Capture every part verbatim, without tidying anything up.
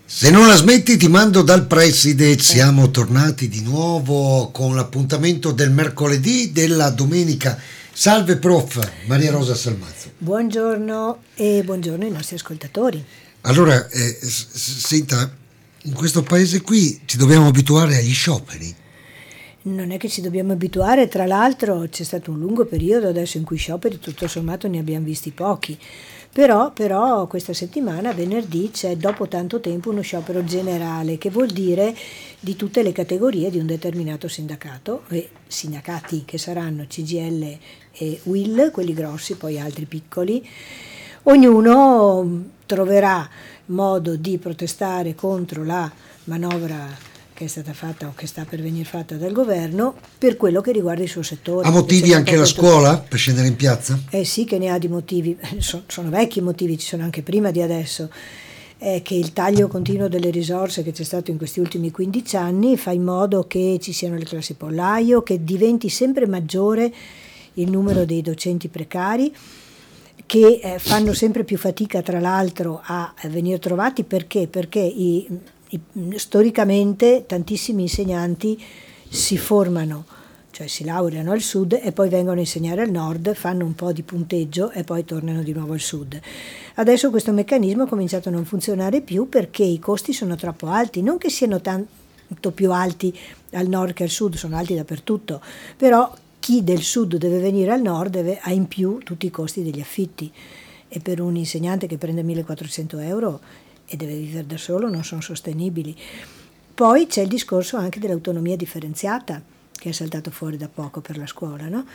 Se non la smetti ti mando dal preside. Siamo tornati di nuovo con l'appuntamento del mercoledì, della domenica. Salve prof Maria Rosa Salmazzo. Buongiorno e buongiorno ai nostri ascoltatori. Allora, eh, s- senta, in questo paese qui ci dobbiamo abituare agli scioperi. Non è che ci dobbiamo abituare, tra l'altro c'è stato un lungo periodo adesso in cui scioperi tutto sommato ne abbiamo visti pochi. Però, però questa settimana, venerdì, c'è dopo tanto tempo uno sciopero generale, che vuol dire di tutte le categorie di un determinato sindacato, e sindacati che saranno C G I L e U I L, quelli grossi, poi altri piccoli. Ognuno troverà modo di protestare contro la manovra che è stata fatta o che sta per venire fatta dal governo per quello che riguarda il suo settore. Ha motivi anche la scuola per scendere in piazza? Eh sì che ne ha di motivi, sono, sono vecchi motivi, ci sono anche prima di adesso, è che il taglio continuo delle risorse che c'è stato in questi ultimi quindici anni fa in modo che ci siano le classi pollaio, che diventi sempre maggiore il numero dei docenti precari, che eh, fanno sempre più fatica tra l'altro a, a venire trovati. Perché? Perché i storicamente tantissimi insegnanti si formano, cioè si laureano al sud e poi vengono a insegnare al nord, fanno un po' di punteggio e poi tornano di nuovo al sud. Adesso questo meccanismo ha cominciato a non funzionare più perché i costi sono troppo alti, non che siano tanto più alti al nord che al sud, sono alti dappertutto, però chi del sud deve venire al nord deve, ha in più tutti i costi degli affitti, e per un insegnante che prende millequattrocento euro e deve vivere da solo non sono sostenibili. Poi c'è il discorso anche dell'autonomia differenziata che è saltato fuori da poco per la scuola, no?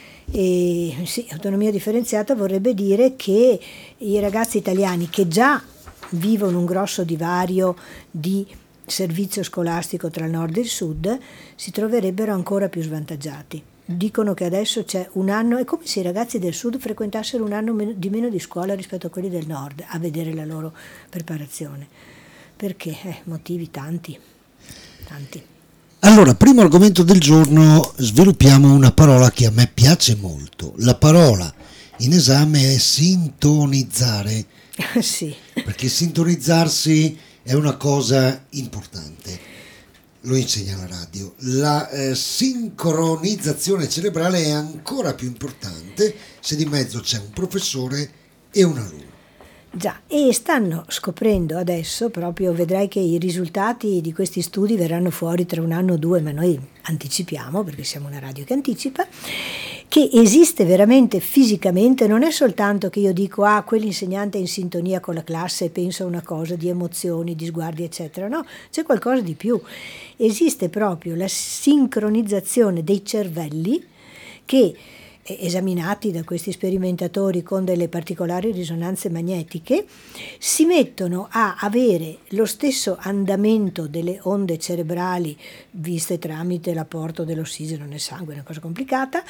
E sì, autonomia differenziata vorrebbe dire che i ragazzi italiani che già vivono un grosso divario di servizio scolastico tra il nord e il sud si troverebbero ancora più svantaggiati. Dicono che adesso c'è un anno, è come se i ragazzi del sud frequentassero un anno di meno di scuola rispetto a quelli del nord, a vedere la loro preparazione. Perché? Eh, motivi tanti, tanti. Allora, primo argomento del giorno, sviluppiamo una parola che a me piace molto. La parola in esame è sintonizzare. Sì. Perché sintonizzarsi è una cosa importante. Lo insegna la radio. La eh, sincronizzazione cerebrale è ancora più importante se di mezzo c'è un professore e un alunno. Già, e stanno scoprendo adesso, proprio vedrai che i risultati di questi studi verranno fuori tra un anno o due, ma noi anticipiamo, perché siamo una radio che anticipa, che esiste veramente fisicamente, non è soltanto che io dico ah, quell'insegnante è in sintonia con la classe e pensa una cosa di emozioni, di sguardi eccetera, no, c'è qualcosa di più, esiste proprio la sincronizzazione dei cervelli che, esaminati da questi sperimentatori con delle particolari risonanze magnetiche, si mettono a avere lo stesso andamento delle onde cerebrali viste tramite l'apporto dell'ossigeno nel sangue, una cosa complicata,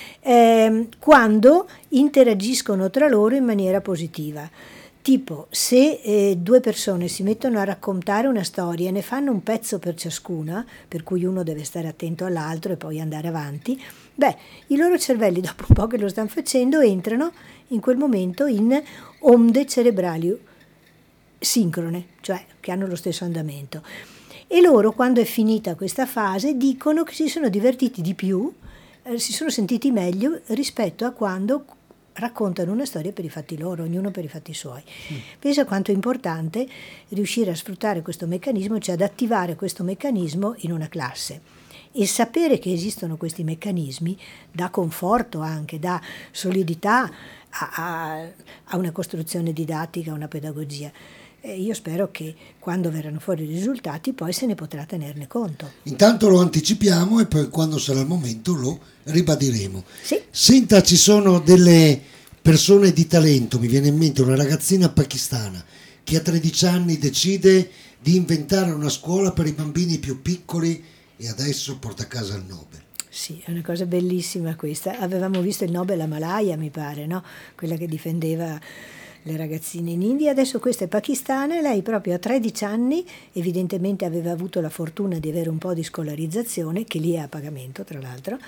eh, quando interagiscono tra loro in maniera positiva. Tipo, se eh, due persone si mettono a raccontare una storia e ne fanno un pezzo per ciascuna, per cui uno deve stare attento all'altro e poi andare avanti, beh, i loro cervelli dopo un po' che lo stanno facendo entrano in quel momento in onde cerebrali sincrone, cioè che hanno lo stesso andamento. E loro, quando è finita questa fase, dicono che si sono divertiti di più, eh, si sono sentiti meglio rispetto a quando raccontano una storia per i fatti loro, ognuno per i fatti suoi. Mm. Pensa quanto è importante riuscire a sfruttare questo meccanismo, cioè ad attivare questo meccanismo in una classe. E sapere che esistono questi meccanismi dà conforto anche, dà solidità a, a, a una costruzione didattica, a una pedagogia. E io spero che quando verranno fuori i risultati poi se ne potrà tenerne conto. Intanto lo anticipiamo e poi quando sarà il momento lo ribadiremo. Sì. Senta, ci sono delle persone di talento, mi viene in mente una ragazzina pakistana che a tredici anni decide di inventare una scuola per i bambini più piccoli e adesso porta a casa il Nobel. Sì, è una cosa bellissima questa. Avevamo visto il Nobel a Malaya, mi pare, no? Quella che difendeva le ragazzine in India. Adesso questa è pakistana e lei proprio a tredici anni evidentemente aveva avuto la fortuna di avere un po' di scolarizzazione, che lì è a pagamento tra l'altro,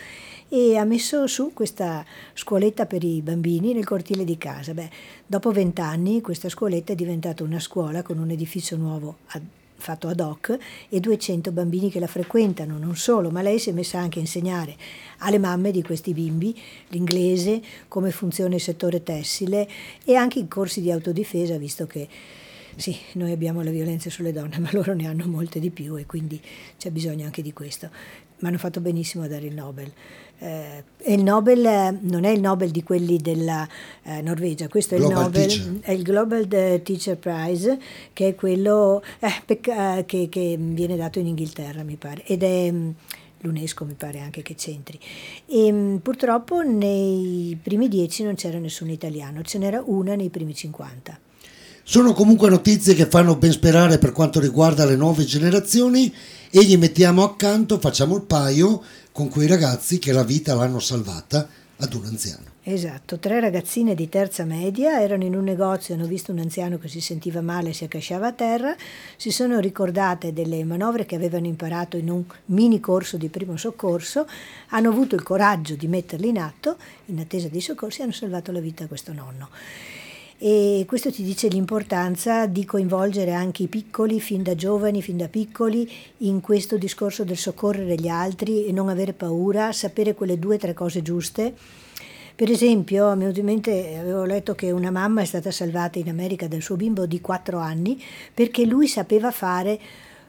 e ha messo su questa scuoletta per i bambini nel cortile di casa. Beh, dopo vent'anni questa scuoletta è diventata una scuola con un edificio nuovo ad, fatto ad hoc e duecento bambini che la frequentano. Non solo, ma lei si è messa anche a insegnare alle mamme di questi bimbi l'inglese, come funziona il settore tessile e anche i corsi di autodifesa, visto che sì, noi abbiamo la violenza sulle donne, ma loro ne hanno molte di più e quindi c'è bisogno anche di questo. Ma hanno fatto benissimo a dare il Nobel. Eh, e il Nobel eh, non è il Nobel di quelli della eh, Norvegia, questo è il Global Nobel, Teacher. è il Global Teacher Prize, che è quello eh, pecca- che, che viene dato in Inghilterra, mi pare, ed è mh, l'UNESCO mi pare anche che c'entri. E mh, purtroppo nei primi dieci non c'era nessun italiano, ce n'era una nei primi cinquanta. Sono comunque notizie che fanno ben sperare per quanto riguarda le nuove generazioni e gli mettiamo accanto, facciamo il paio con quei ragazzi che la vita l'hanno salvata ad un anziano. Esatto, tre ragazzine di terza media erano in un negozio, hanno visto un anziano che si sentiva male e si accasciava a terra, si sono ricordate delle manovre che avevano imparato in un mini corso di primo soccorso, hanno avuto il coraggio di metterli in atto, in attesa dei soccorsi, e hanno salvato la vita a questo nonno. E questo ti dice l'importanza di coinvolgere anche i piccoli fin da giovani, fin da piccoli, in questo discorso del soccorrere gli altri e non avere paura, sapere quelle due o tre cose giuste. Per esempio, mi è venuto in mente, avevo letto che una mamma è stata salvata in America dal suo bimbo di quattro anni perché lui sapeva fare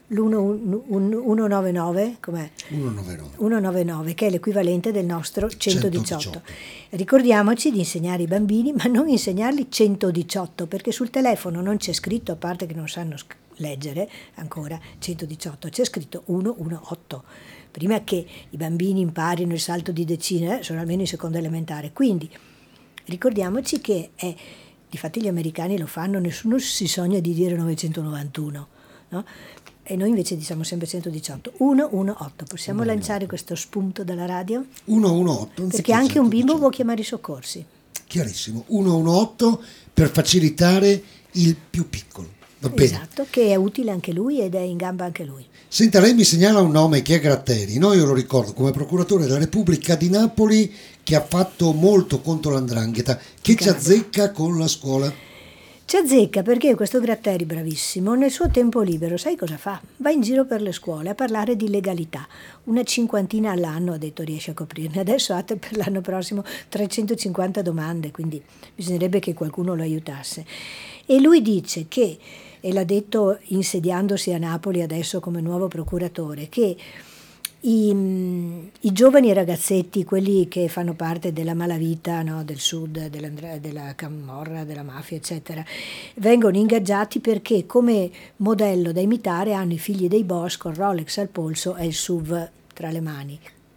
l'unocentonovantanove, com'è? centonovantanove. centonovantanove, che è l'equivalente del nostro centodiciotto. centodiciotto. Ricordiamoci di insegnare ai bambini, ma non insegnarli centodiciotto, perché sul telefono non c'è scritto, a parte che non sanno sc- leggere ancora centodiciotto, c'è scritto centodiciotto. Prima che i bambini imparino il salto di decine, eh, sono almeno in seconda elementare. Quindi ricordiamoci che è, difatti gli americani lo fanno, nessuno si sogna di dire novecentonovantuno, no? E noi invece diciamo sempre centodiciotto. centodiciotto, possiamo uno, lanciare questo spunto dalla radio? centodiciotto. Perché anche un bimbo può chiamare i soccorsi. Chiarissimo, centodiciotto per facilitare il più piccolo. Va bene. Esatto, che è utile anche lui ed è in gamba anche lui. Senta, lei mi segnala un nome che è Gratteri. No, io lo ricordo come procuratore della Repubblica di Napoli, che ha fatto molto contro l'andrangheta, che ci azzecca con la scuola. Ci azzecca perché questo Gratteri, bravissimo, nel suo tempo libero, sai cosa fa? Va in giro per le scuole a parlare di legalità. Una cinquantina all'anno, ha detto, riesce a coprirne. Adesso ha per l'anno prossimo trecentocinquanta domande, quindi bisognerebbe che qualcuno lo aiutasse. E lui dice che, e l'ha detto insediandosi a Napoli adesso come nuovo procuratore, che I, i giovani ragazzetti, quelli che fanno parte della malavita, no, del sud, della, della camorra, della mafia, eccetera, vengono ingaggiati perché come modello da imitare hanno i figli dei boss con Rolex al polso e il S U V tra le mani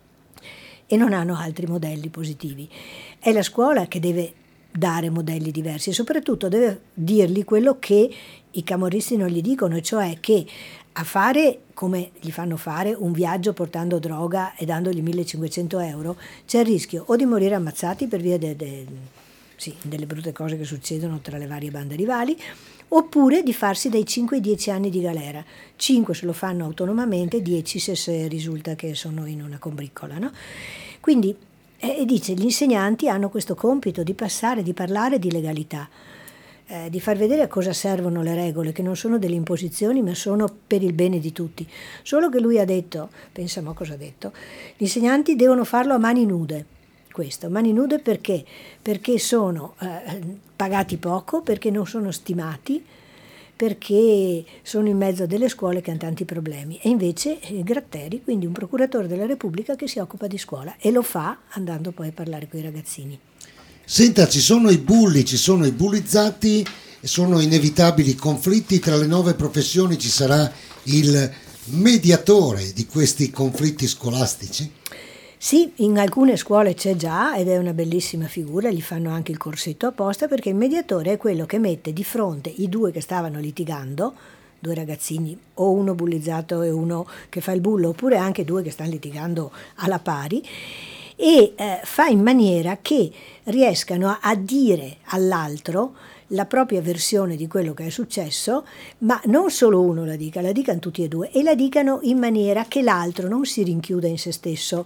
e non hanno altri modelli positivi. È la scuola che deve dare modelli diversi e soprattutto deve dirgli quello che i camorristi non gli dicono, cioè che a fare come gli fanno fare un viaggio portando droga e dandogli millecinquecento euro c'è il rischio o di morire ammazzati per via de, de, sì, delle brutte cose che succedono tra le varie bande rivali, oppure di farsi dai cinque ai dieci anni di galera. cinque se lo fanno autonomamente, dieci se, se risulta che sono in una combriccola, no? Quindi eh, dice gli insegnanti hanno questo compito di passare, di parlare di legalità, Eh, di far vedere a cosa servono le regole, che non sono delle imposizioni ma sono per il bene di tutti. Solo che lui ha detto, pensiamo a cosa ha detto, gli insegnanti devono farlo a mani nude. Questo, mani nude perché? Perché sono eh, pagati poco, perché non sono stimati, perché sono in mezzo a delle scuole che hanno tanti problemi. E invece eh, Gratteri, quindi un procuratore della Repubblica che si occupa di scuola e lo fa andando poi a parlare con i ragazzini. Senta, ci sono i bulli, ci sono i bullizzati, sono inevitabili conflitti tra le nuove professioni, ci sarà il mediatore di questi conflitti scolastici? Sì, in alcune scuole c'è già ed è una bellissima figura, gli fanno anche il corsetto apposta perché il mediatore è quello che mette di fronte i due che stavano litigando, due ragazzini, o uno bullizzato e uno che fa il bullo, oppure anche due che stanno litigando alla pari, e eh, fa in maniera che riescano a dire all'altro la propria versione di quello che è successo, ma non solo uno la dica, la dicano tutti e due, e la dicano in maniera che l'altro non si rinchiuda in se stesso,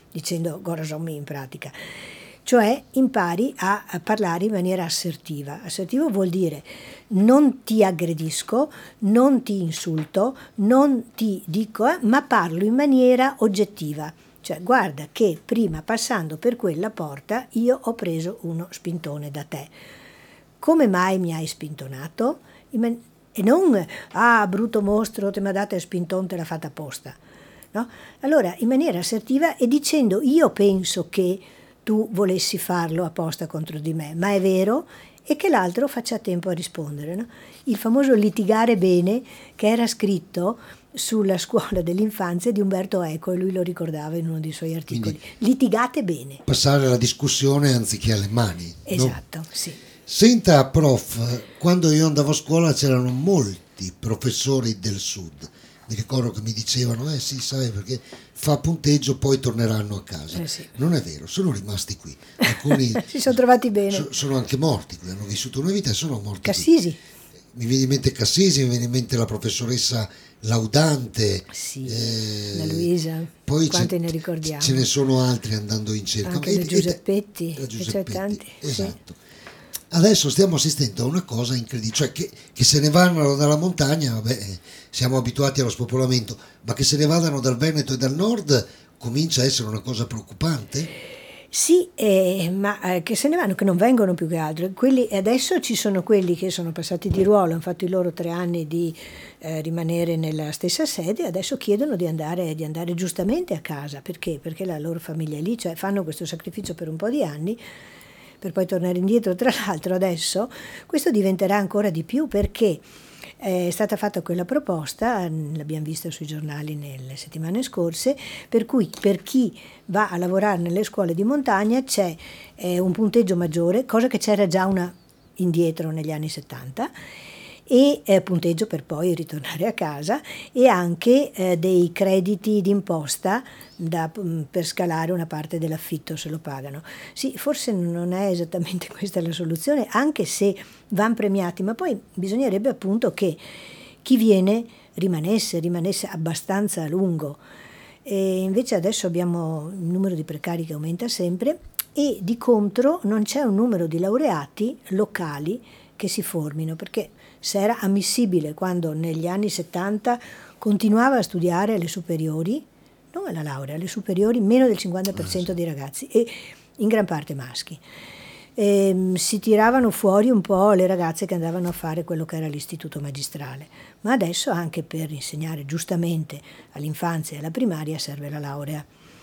dicendo Gorazommi in pratica. Cioè impari a, a parlare in maniera assertiva. Assertivo vuol dire non ti aggredisco, non ti insulto, non ti dico, eh, ma parlo in maniera oggettiva. Cioè guarda che prima passando per quella porta io ho preso uno spintone da te. Come mai mi hai spintonato? E non, ah brutto mostro, te mi ha dato il spintone, te l'ha fatta apposta. No? Allora in maniera assertiva e dicendo io penso che tu volessi farlo apposta contro di me, ma è vero, e che l'altro faccia tempo a rispondere. No? Il famoso litigare bene che era scritto sulla scuola dell'infanzia di Umberto Eco, e lui lo ricordava in uno dei suoi articoli. Quindi, litigate bene. Passare alla discussione anziché alle mani. Esatto, no? Sì. Senta, prof, quando io andavo a scuola c'erano molti professori del sud. Mi ricordo che mi dicevano, eh sì, sai, perché fa punteggio, poi torneranno a casa. Eh sì. Non è vero, sono rimasti qui. Alcuni si sono trovati bene. So, sono anche morti qui, hanno vissuto una vita e sono morti. Cassisi. Qui. Mi viene in mente Cassisi, mi viene in mente la professoressa Laudante. Sì, eh, la Luisa, poi quante ne ricordiamo. Ce ne sono altri andando in cerca. Anche la Giuseppetti, la Giuseppetti, c'è tanti. Esatto. Sì. Adesso stiamo assistendo a una cosa incredibile, cioè che, che se ne vanno dalla montagna, vabbè, siamo abituati allo spopolamento, ma che se ne vadano dal Veneto e dal nord comincia a essere una cosa preoccupante? Sì, eh, ma eh, che se ne vanno, che non vengono più che altro. Quelli, adesso ci sono quelli che sono passati di ruolo, hanno fatto i loro tre anni di eh, rimanere nella stessa sede, adesso chiedono di andare, di andare giustamente a casa. Perché? Perché la loro famiglia è lì, cioè fanno questo sacrificio per un po' di anni, per poi tornare indietro. Tra l'altro adesso questo diventerà ancora di più perché è stata fatta quella proposta, l'abbiamo vista sui giornali nelle settimane scorse, per cui per chi va a lavorare nelle scuole di montagna c'è eh, un punteggio maggiore, cosa che c'era già una indietro negli anni settanta, e eh, punteggio per poi ritornare a casa, e anche eh, dei crediti d'imposta da, per scalare una parte dell'affitto se lo pagano. Sì, forse non è esattamente questa la soluzione, anche se vanno premiati, ma poi bisognerebbe appunto che chi viene rimanesse, rimanesse abbastanza a lungo. E invece adesso abbiamo il numero di precari che aumenta sempre e di contro non c'è un numero di laureati locali che si formino, perché se era ammissibile quando negli anni settanta continuava a studiare alle superiori, non alla laurea, alle superiori meno del cinquanta per cento dei ragazzi, e in gran parte maschi. E, si tiravano fuori un po' le ragazze che andavano a fare quello che era l'istituto magistrale, ma adesso anche per insegnare giustamente all'infanzia e alla primaria serve la laurea.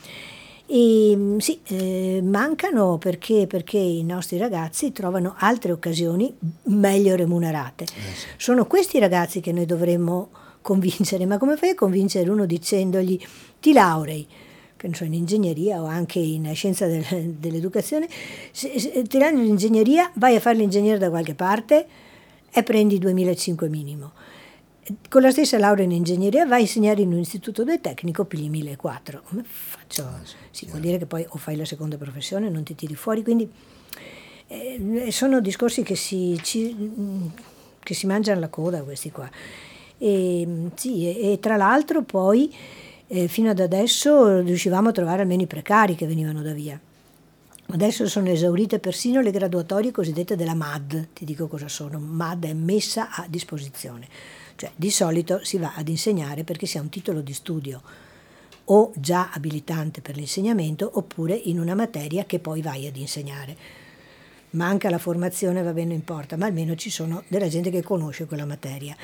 E sì, eh, mancano perché, perché i nostri ragazzi trovano altre occasioni meglio remunerate. Eh sì. Sono questi ragazzi che noi dovremmo convincere, ma come fai a convincere uno dicendogli ti laurei, che non so, in ingegneria o anche in scienza del, dell'educazione, se, se, ti laurei in ingegneria, vai a fare l'ingegnere da qualche parte e prendi duemilacinquecento minimo. Con la stessa laurea in ingegneria vai a insegnare in un istituto del tecnico, pigli millequattrocento. Come faccio? Ah, sì, sì, vuol dire che poi o fai la seconda professione, non ti tiri fuori, quindi eh, sono discorsi che si, ci, che si mangiano la coda questi qua. E, sì, e, e tra l'altro poi eh, fino ad adesso riuscivamo a trovare almeno i precari che venivano da via. Adesso sono esaurite persino le graduatorie cosiddette della M A D. Ti dico cosa sono. M A D è messa a disposizione. Cioè di solito si va ad insegnare perché si ha un titolo di studio o già abilitante per l'insegnamento oppure in una materia che poi vai ad insegnare. Manca la formazione, va bene, non importa, ma almeno ci sono della gente che conosce quella materia.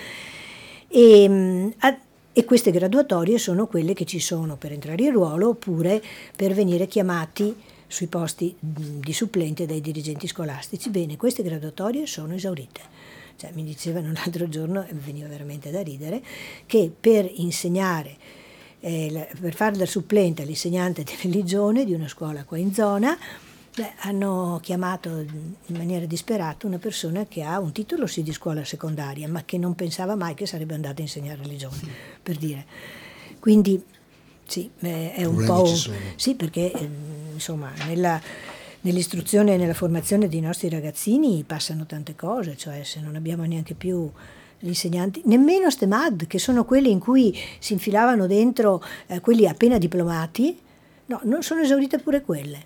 E, e queste graduatorie sono quelle che ci sono per entrare in ruolo oppure per venire chiamati sui posti di supplente dai dirigenti scolastici. Bene, queste graduatorie sono esaurite. Cioè, mi dicevano l'altro giorno, e veniva veramente da ridere, che per insegnare, eh, per fare da supplente all'insegnante di religione di una scuola qua in zona, beh, hanno chiamato in maniera disperata una persona che ha un titolo sì di scuola secondaria, ma che non pensava mai che sarebbe andata a insegnare religione, per dire. Quindi sì, eh, è un po'... Sì, perché eh, insomma nella... Nell'istruzione e nella formazione dei nostri ragazzini passano tante cose, cioè se non abbiamo neanche più gli insegnanti, nemmeno STEMAD, che sono quelli in cui si infilavano dentro eh, quelli appena diplomati, No, non sono esaurite pure quelle.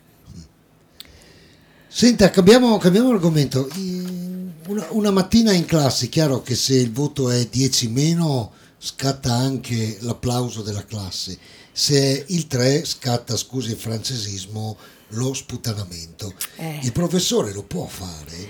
Senta, cambiamo, cambiamo argomento. Una, una mattina in classe, chiaro che se il voto è dieci meno scatta anche l'applauso della classe, se è il tre scatta, scusi il francesismo, lo sputtanamento. Eh. Il professore lo può fare?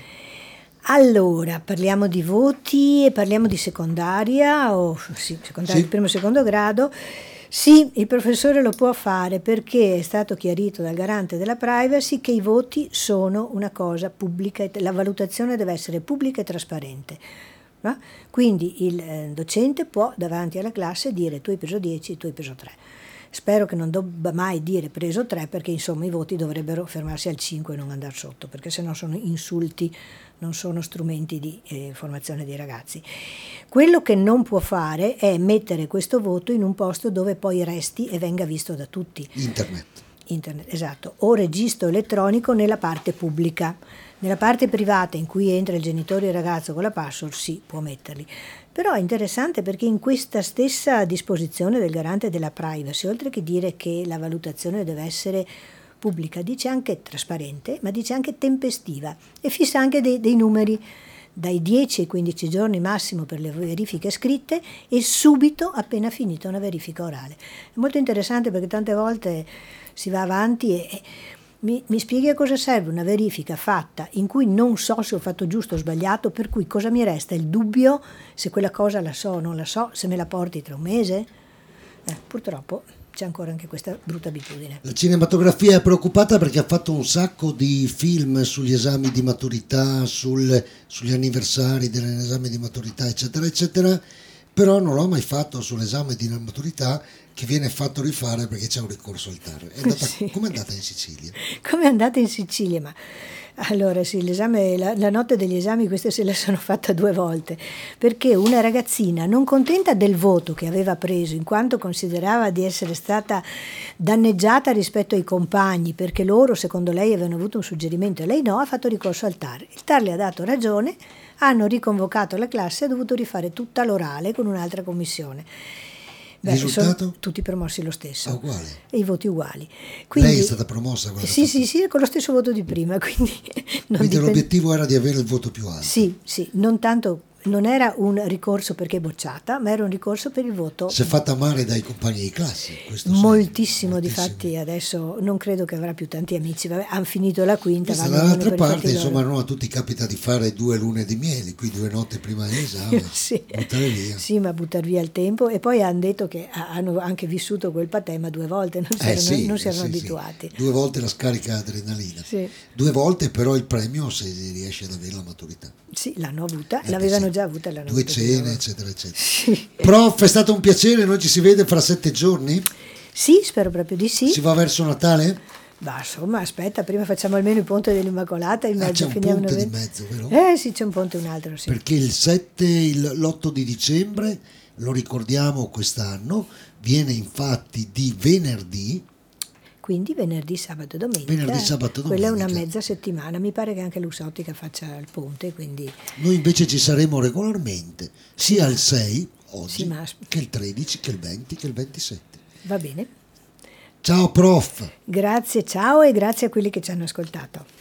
Allora, parliamo di voti e parliamo di secondaria, o sì, secondaria Sì. di primo e secondo grado. Sì, il professore lo può fare perché è stato chiarito dal garante della privacy che i voti sono una cosa pubblica, e la valutazione deve essere pubblica e trasparente. No? Quindi il eh, docente può davanti alla classe dire tu hai preso dieci, tu hai preso tre. Spero che non debba mai dire preso tre, perché insomma i voti dovrebbero fermarsi al cinque e non andare sotto, perché sennò sono insulti, non sono strumenti di eh, formazione dei ragazzi. Quello che non può fare è mettere questo voto in un posto dove poi resti e venga visto da tutti. Internet. Internet, esatto, o registro elettronico nella parte pubblica. Nella parte privata in cui entra il genitore e il ragazzo con la password sì, può metterli. Però è interessante perché in questa stessa disposizione del garante della privacy, oltre che dire che la valutazione deve essere pubblica, dice anche trasparente, ma dice anche tempestiva e fissa anche dei, dei numeri dai dieci ai quindici giorni massimo per le verifiche scritte e subito appena finita una verifica orale. È molto interessante perché tante volte si va avanti e, e mi, mi spieghi a cosa serve una verifica fatta in cui non so se ho fatto giusto o sbagliato, per cui cosa mi resta? Il dubbio se quella cosa la so o non la so, se me la porti tra un mese? Eh, purtroppo c'è ancora anche questa brutta abitudine. La cinematografia è preoccupata perché ha fatto un sacco di film sugli esami di maturità, sul, sugli anniversari dell'esame di maturità, eccetera, eccetera, però non l'ho mai fatto sull'esame di maturità che viene fatto rifare perché c'è un ricorso al T A R. È andata, Sì. Come è andata in Sicilia? Come è andata in Sicilia? Ma allora sì, l'esame, la, la notte degli esami questa se la sono fatta due volte, perché una ragazzina non contenta del voto che aveva preso, in quanto considerava di essere stata danneggiata rispetto ai compagni, perché loro secondo lei avevano avuto un suggerimento e lei no, ha fatto ricorso al T A R. Il T A R le ha dato ragione, hanno riconvocato la classe e ha dovuto rifare tutta l'orale con un'altra commissione. Beh, Risultato? sono tutti promossi lo stesso. Ah, uguale. E i voti uguali. Quindi, Lei è stata promossa? Guarda, sì, sì, sì, con lo stesso voto di prima. Quindi, non quindi dipende... l'obiettivo era di avere il voto più alto. Sì, sì, non tanto... Non era un ricorso perché bocciata, ma era un ricorso per il voto. Si è fatta amare dai compagni di classe. Questo sì, moltissimo, moltissimo. Difatti adesso non credo che avrà più tanti amici. Vabbè, hanno finito la quinta. Questa vanno dall'altra per i fatti parte, loro. insomma, non a tutti capita di fare due lune di miele, qui due notti prima dell'esame, Sì. buttare via. Sì, ma buttare via il tempo. E poi hanno detto che hanno anche vissuto quel patema due volte, non si Eh, erano, sì, non si eh, erano sì, abituati. sì. Due volte la scarica adrenalina. Sì. Due volte però il premio se riesce ad avere la maturità. Sì, l'hanno avuta, Eh, l'avevano sì. già avuta e l'hanno Due avuta di cene, nuovo. eccetera, eccetera. Sì. Prof, è stato un piacere, noi ci si vede fra sette giorni? Sì, spero proprio di sì. Si va verso Natale? Ma insomma, aspetta, prima facciamo almeno il ponte dell'Immacolata, in Ah, mezzo c'è un finiamo ponte una- di mezzo, vero? Eh sì, c'è un ponte e un altro, sì. Perché il sette, il- l'otto di dicembre, lo ricordiamo quest'anno, viene infatti di venerdì. Quindi venerdì, sabato e domenica. Venerdì, sabato e Quella è una domenica. mezza settimana. Mi pare che anche l'Uxottica faccia il ponte, quindi Noi invece ci saremo regolarmente, sia il sei, oggi, Sì, ma- che il tredici, che il venti, che il ventisette. va bene. Ciao prof! Grazie, ciao e grazie a quelli che ci hanno ascoltato.